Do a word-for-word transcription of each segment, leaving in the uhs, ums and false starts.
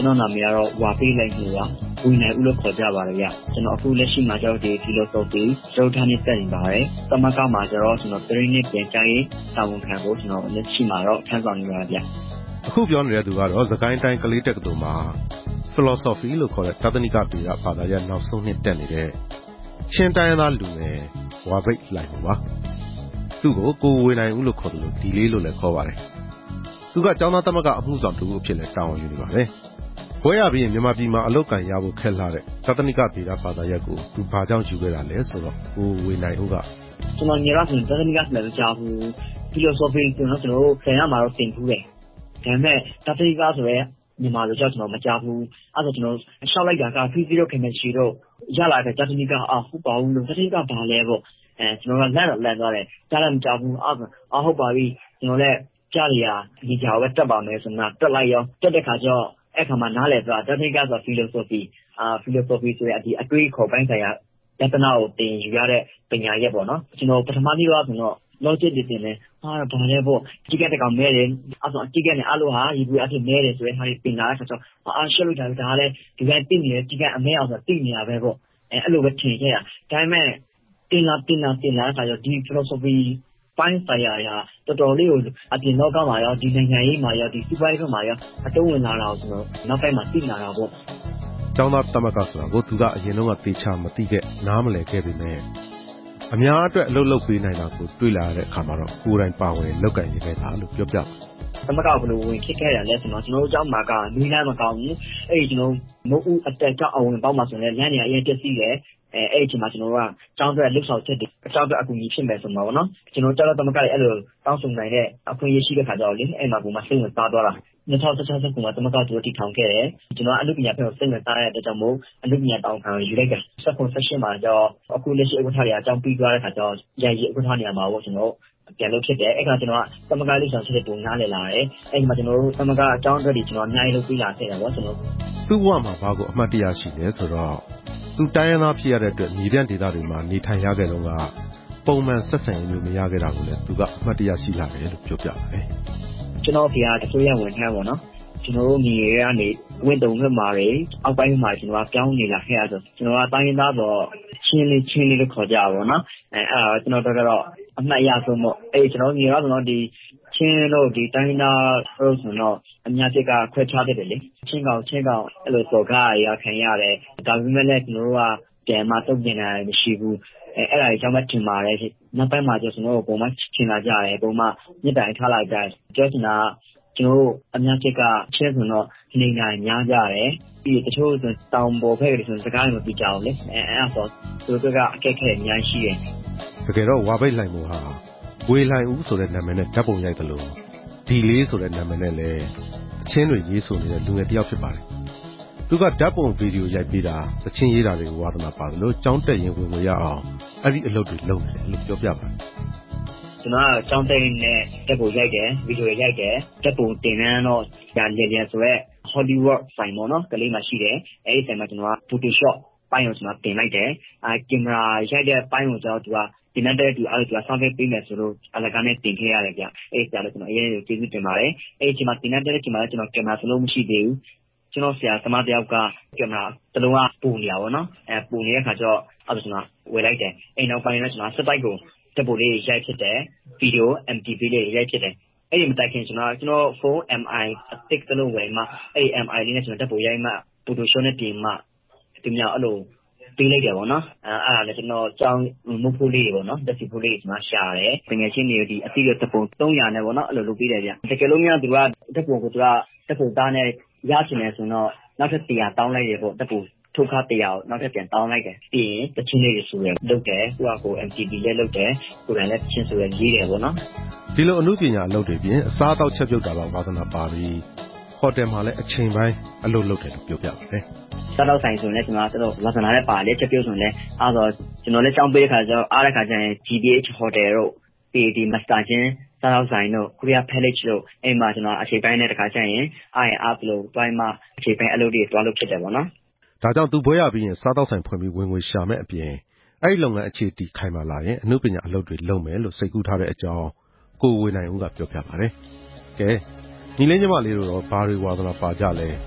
ကျွန်တော်နာမည်ကတော့ဝါပေးလိုက်မှုပါဝီနိုင်ဦးလို့ခေါ်ကြပါတယ်ဗျကျွန်တော်အခုလက်ရှိမှာကျတော့ဒီ philosophy ကျွန်တော်ထားနေတက်နေပါတယ်သမကမှာကျတော့ကျွန်တော်trainingနဲ့ပြန်ကြားရေးတာဝန်ခံဖို့ကျွန်တော်လက်ရှိမှာတော့ထမ်းဆောင်နေပါဗျအခုပြောနေတဲ့သူကတော့စကိုင်းတိုင်းကလေးတက္ကသိုလ်မှာ philosophy လို့ခေါ်တဲ့သာသနိကဗေဒဘာသာရပ်နောက်ဆုံးနှစ်တက်နေတဲ့ချင်းတိုင်းသားလူငယ်ဝါပိတ်လိုက်မှုပါသူ့ကိုကိုဝေနိုင်ဦးလို့ခေါ်တယ်လို့ဒီလေးလို့လည်းခေါ်ပါတယ်သူကကျောင်းသားသမဂ္ဂအမှုဆောင်တူအဖြစ်လည်းတာဝန်ယူနေပါတယ်ဘွဲရပြီးမြန်မာပြည်မှာအလုပ်ကန်ရဖို့ခက်လာတဲ့သာသနိကဗေဒဘာသာရပ်ကိုသူဘာကြောင့်ယူခဲ့တာလဲဆိုတော့ကိုဝေနိုင်ဦးကကျွန်တော်ညီရဆိုသာသနိကလည်းကြားဘူး philosophy ဆိုတော့ကျွန်တော်တို့ခရမှာတော့သင်ဘူးတယ်ဒါပေမဲ့သာသနိကဆိုရဲမြန်မာလိုကြောက်ကျွန်တော်မကြားဘူးအဲ့ဒါကျွန်တော်ရှောက်လိုက်တာက physical chemistry တော့ရလာတဲ့သာသနိကအာဟုတ်ပါဘူးလို့သာသနိကဘာလဲပေါ့အဲကျွန်တော်ကလက်တော့လက်သွားတယ်ကြားလည်းမကြားဘူးအာအာဟုတ်ပါပြီကျွန်တော်လည်းကြားရဒီကြောင်ပဲတက်ပါမယ်ဆိုတော့တက်လိုက်ရောတက်တဲ့ခါကျတော့အဲ့ခါမှာနားလည်သွားသာသနိကဆို philosophy အာ philosophy ဆိုရဒီအတွေးခေါ်ပိုင်းဆိုင်ရာတက္ကနာကိုသင်ယူရတဲ့ပညာရပ်ပေါ့နော်ကျွန်တော်ပထမနေ့ကဆိုတော့ logic တွေသင်တယ်ဟာဘာလဲပေါ့ဒီကတကောင်မဲတယ်အဲ့ဆိုအတိကနဲ့အလိုဟာဒီဘူးအဖြစ်မဲတယ်ဆိုရင်ဟာဒီပင်လာတဲ့ခါကျတော့အာရှက်လို့ဒါဒါလည်းဒီကတိနေတယ်ဒီကအမဲအောင်ဆိုတိနေရပဲပေါ့အဲအဲ့လိုပဲထင်ခဲ့ရဒါပေမဲ့တင်လာတင်လာတင်လာခါကျတော့ဒီ philosophy ပိုင်းဆိုင်ရာတော်တော်လေးကိုအပြင်လောကမှာရောဒီနိုင်ငံရေးမှာရောဒီစီးပွားရေးဘက်မှာရောအတုံးဝင်လာတာဆိုတော့နောက်ပိုင်းမှာသိလာတာပေါ့ကျောင်းသားသမဂ္ဂဆိုတာကိုသူကအရင်တော့သေချာမသိခဲ့နားမလည်ခဲ့ပေမဲ့အများအတွက်အလုပ်လုပ်ပေးနိုင်တာကိုတွေ့လာတဲ့အခါမှာတော့ကိုယ်တိုင်ပါဝင်လုပ်ကင်နေခဲ့တာလို့ပြောပြပါသမဂ္ဂဘယ်လိုဝင်ဖြစ်ခဲ့ရလဲဆိုတော့ကျွန်တော်တို့ကျောင်းမှာကနည်းလမ်းမကောင်းဘူးအဲ့ဒီကျွန်တော်မုတ်ဦးအတက်ကြောက်အဝင်ပေါက်မှာဆိုရင်လမ်းနေအရင်တက်စီးတယ်အဲအဲ့ဒီအချိန်မှာကျွန်တော်တို့ကကျောင်းအတွက်လှုပ်ဆောင်ချက်တွေအကျောင်းအတွက်အကူအညီဖြစ်မယ်ဆိုတော့ဗောနော်ကျွန်တော်ကျောင်းသမဂ္ဂတွေအဲ့လိုတောင်းဆိုနိုင်တဲ့အခွင့်အရေးရှိတဲ့ခါကျတော့လေအဲ့မှာကိုမှစိတ်ဝင်စားသွားတာနှစ်ထောင်တစ်ထောင်ဆက်ကူမှာသမဂ္ဂတို့တည်ထောင်ခဲ့တယ်ကျွန်တော်အလုပ်ပညာဖက်ကိုစိတ်ဝင်စားတဲ့အတွက်ကြောင့်မို့အလုပ်ပညာတောင်းခံယူလိုက်တယ်ဆက်ဖို့ဆက်ရှင်းမှာကျတော့အခုလက်ရှိဥက္ကဋ္ဌတွေအကြောင်းပြီးသွားတဲ့ခါကျတော့ရည်ရည်ဥက္ကဋ္ဌနေရာမှာပေါ့ကျွန်တော်ပြန်လို့ဖြစ်တယ်အဲ့ခါကျွန်တော်ကသမဂ္ဂလေးဆောင်ချက်ပုံနားလည်လာတယ်အဲ့ဒီမှာကျွန်တော်တို့သမဂ္ဂအကြောင်းအတွက်ဒီကျွန်တော်အများကြီးလုပ်ပြီးလာခဲ့တယ်ဗောကျွန်တော်သူ့ဘဝမှာဘာကိုအမှတ်တရရှိလဲဆိုတော့သူတိုင်းရင်းသားဖြစ်ရတဲ့အတွက်မြေပြန့်ဒေသတွေမှာနေထိုင်ရခဲ့တော့ကပုံမှန်ဆက်ဆံရေးမျိုးမရခဲ့တာကိုလည်းသူကအမှတ်တရရှိလာတယ်လို့ပြောပြပါတယ်ကျွန်တော်ဖေကအစိုးရဝန်ထမ်းပေါ့နော်ကျွန်တော်တို့မြေရဲကနေဝင်းတုံဖက်မှာတွေအောက်ပိုင်းမှာကျွန်တော်ကပြောင်းနေလာခဲ့ရဆိုကျွန်တော်ကတိုင်းရင်းသားတော့ချင်းလေးချင်းလေးလို့ခေါ်ကြပါဘောနော်အဲအဲ့ဒါကျွန်တော်တို့ကတော့အမှတ်အရဆုံးပေါ့အဲ့ကျွန်တော်မြေရဆိုတော့ဒီချင်းတို့ဒီတိုင်းသားတို့ဆိုတော့အများကြီးကခွဲခြားတယ်လေချင်းကောင်ချင်းကောင်အဲ့လိုစော်ကားရခံရတယ်ဒါပေမဲ့လည်းကျွန်တော်တို့ကပြန်မတုတ်ပြင်တာမရှိဘူးအဲအဲ့ဒါကြောင့်မှထင်ပါတယ်နောက်ပိုင်းမှာကျကျွန်တော်တို့ပုံမှန်ထင်လာကြတယ်ပုံမှန်မြစ်တိုင်ထားလိုက်ကြတယ်ကျောင်းနာကျွန်တော်တို့အများကြီးကချင်းဆိုတော့နေနိုင်များကြတယ်ပြီးတချို့ဆိုတောင်ပေါ်ဖက်ကဆိုစကားတွေမပြကြဘူးလေအဲအဲ့ဒါဆိုသူတို့ကအကက်ခဲအများရှိတယ်တကယ်တော့ဝါပိတ်လိုက်မှုဟာဝေလိုက်ဦးဆိုတဲ့နာမည်နဲ့ဓာတ်ပုံရိုက်တယ်လို့ဒီလေးဆိုတဲ့နာမည်နဲ့လည်းအချင်းတွေရေးဆိုနေတဲ့လူငယ်တစ်ယောက်ဖြစ်ပါတယ်သူကဓာတ်ပုံဗီဒီယိုရိုက်ပေးတာအချင်းရေးတာတွေကိုဝါသနာပါတယ်လို့ကြောင်းတက်ရင်ဝင်ဝင်ရအောင်အဲ့ဒီအလုပ်တွေလုပ်နေတယ်လို့ပြောပြပါတယ်ကျွန်တော်ကကြောင်းတက်နဲ့ဓာတ်ပုံရိုက်တယ်ဗီဒီယိုရိုက်တယ်ဓာတ်ပုံတင်နှန်းတော့ညာလေလေဆိုရဲ Hollywood ဆိုင်ပေါ့နော်ကလေးမှရှိတယ်အဲ့ဒီဆိုင်မှာကျွန်တော်က Photoshop ပိုင်းကိုကျွန်တော်တင်လိုက်တယ်အဲကင်မရာရိုက်တဲ့ပိုင်းကိုကျွန်တော်သူကဒီနေ့တည်းကအဲ့လိုသူကဆောင်းပေးပေးမယ်ဆိုလို့အလကားနဲ့တင်ခဲ့ရတယ်ဗျအဲ့ဒါလည်းကျွန်တော်အရင်ကကျေးဇူးတင်ပါတယ်အဲ့ဒီချိန်မှာဒီနေ့တည်းကကျွန်တော်ကျွန်တော်ကင်မရာစလုံးမရှိသေးဘူးကျွန်တော်ဆရာသမားတယောက်ကကင်မရာတစ်လုံးကပုံနေတာပေါ့နော်အဲပုံနေတဲ့ခါကျတော့အဲ့ဒါကျွန်တော်ဝယ်လိုက်တယ်အဲ့နောက်ပိုင်းလည်းကျွန်တော်စက်တိုက်ကိုတက်ဖို့လေးရိုက်ဖြစ်တယ်ဗီဒီယို M T V လေးရိုက်ဖြစ်တယ်အဲ့ဒီမတိုင်ခင်ကျွန်တော်ကျွန်တော်ဖုန်း M I အသစ်တစ်လုံးဝယ်မှအဲ့ဒီ M I လေးနဲ့ကျွန်တော်တက်ဖို့ရိုက်မှ Photoshop နဲ့တင်မှဒီမြောက်အဲ့လိုပေးလိုက်တယ်ပေါ့နော်အဲအဲ့ဒါလည်းကျွန်တော်ကြောင်းမုတ်ဖို့လေးပေါ့နော်တက်စီဖို့လေးကျွန်တော်ရှာတယ်ငွေချင်းတွေဒီအတိရတပုံသုံးရာနဲ့ပေါ့နော်အဲ့လိုလုပ်ပေးတယ်ဗျတကယ်လို့များသူကတက်ပုံကိုသူကတက်ပုံသားနဲ့ရချင်တယ်ဆိုတော့နောက်ထပ်တရားတောင်းလိုက်ရပေါ့တက်ပုံထုတ်ခါတရားနောက်ထပ်ပြန်တောင်းလိုက်တယ်ပြီးရင်တချင်းလေးတွေဆိုရလုပ်တယ်သူကကို M T V လည်းလုပ်တယ်ကိုယ်တိုင်လည်းချင်းဆိုရရေးတယ်ပေါ့နော်ဒီလိုအမှုပညာအလုပ်တွေပြင်အစားအသောက်ချက်ပြုတ်တာပါဝါသနာပါပြီးဟိုတယ်မှာလည်းအချိန်ပိုင်းအလုပ်လုပ်တယ်လို့ပြောပြပါတယ်စားတော့ဆိုင်ဆိုရင်လည်းကျွန်တော်တို့ဝါသနာနဲ့ပါလေချက်ပြုတ်ဆိုရင်လည်းအားတော့ကျွန်တော်လည်းကြောင်းပေးတဲ့ခါကျတော့အားတဲ့ခါကျရင် G D H Hotel တို့ P A D Master ချင်းစားတော့ဆိုင်တို့ Korea Palace တို့အိမ်မှာကျွန်တော်အချိန်ပိုင်းနဲ့တခါကျရင်အားရင်အားလို့တွိုင်းမှာအချိန်ပိုင်းအလုပ်တွေတွားလို့ဖြစ်တယ်ပေါ့နော်ဒါကြောင့်သူဘွဲရပြီးရင်စားတော့ဆိုင်ဖွင့်ပြီးဝင်ငွေရှာမဲ့အပြင်အဲ့ဒီလုပ်ငန်းအခြေတီခိုင်မာလာရင်အမှုပညာအလုပ်တွေလုပ်မယ်လို့စိတ်ကူးထားတဲ့အကြောင်းကိုဝေနိုင်ဦးကပြောပြပါတယ်ကဲညီလေးညီမလေးတို့တော့ဘာတွေဝါသနာပါကြလဲ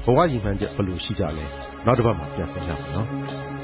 ဘဝရည်မှန်းချက်ဘယ်လိုရှိကြလဲနောက်တစ်ပတ်မှာပြန်ဆောင်ရမယ်နော်